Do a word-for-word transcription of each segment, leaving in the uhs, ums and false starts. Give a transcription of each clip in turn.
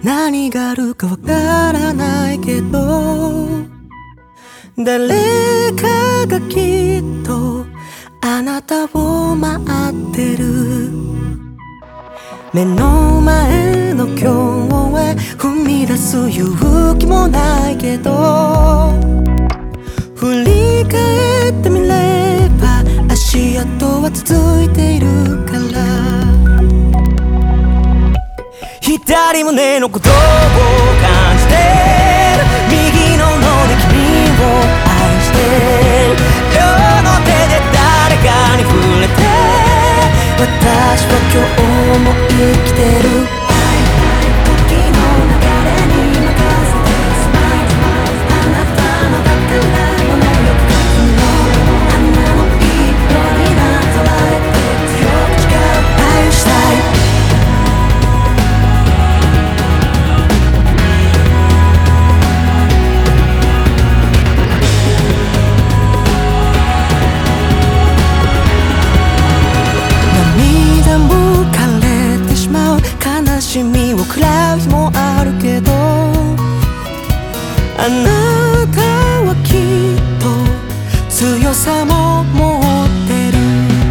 何があるかわからないけど、誰かがきっとあなたを待ってる。目の前の今日へ踏み出す勇気もないけど、振り返ってみれば足跡は続いているから。左胸の鼓動を感じてる、右の脳で君を愛してる。両の手で誰かに触れて、私は今日も生きてる。時の流れに任せてスマイルスマイル、あなたの宝物よく書くの。あんなの一歩になぞらえて強く誓う愛をしたい。悲しみを食らう日もあるけど、あなたはきっと強さも持ってる。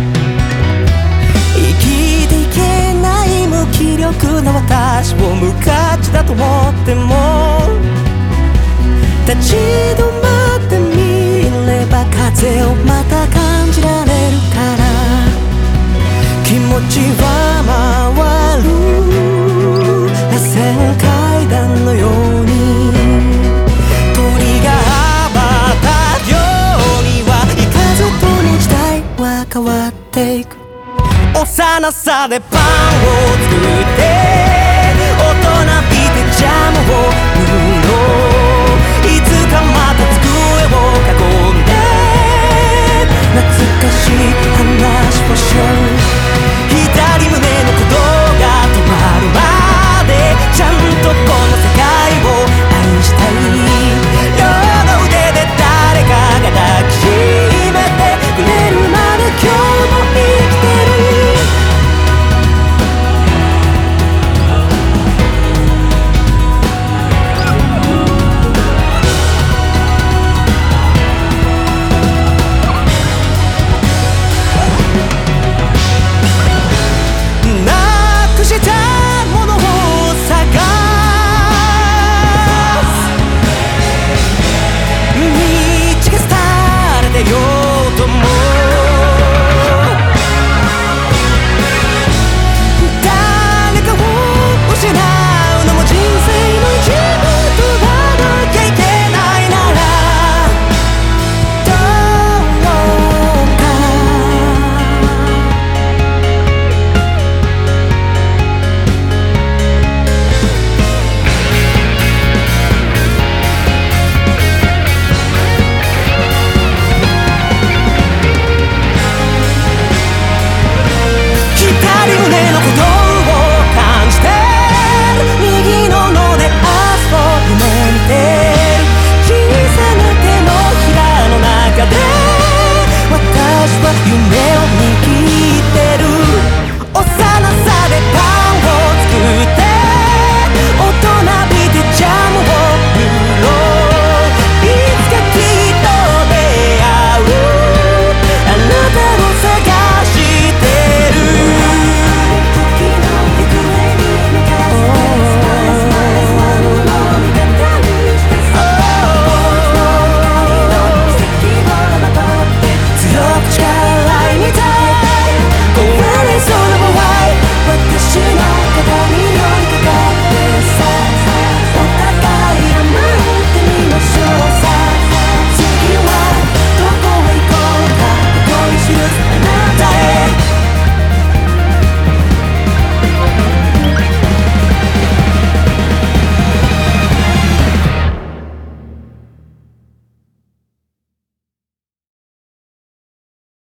生きていけない無気力な私を無価値だと思っても、立ち止まってみれば風をまた感じられるから。気持ちは回る螺旋階段のように、鳥が羽ばたくようにはいかずとも時代は変わっていく。幼さでパンを作って大人びてジャムを塗ろう。いつかまた机を囲んで懐かしい話をしよう。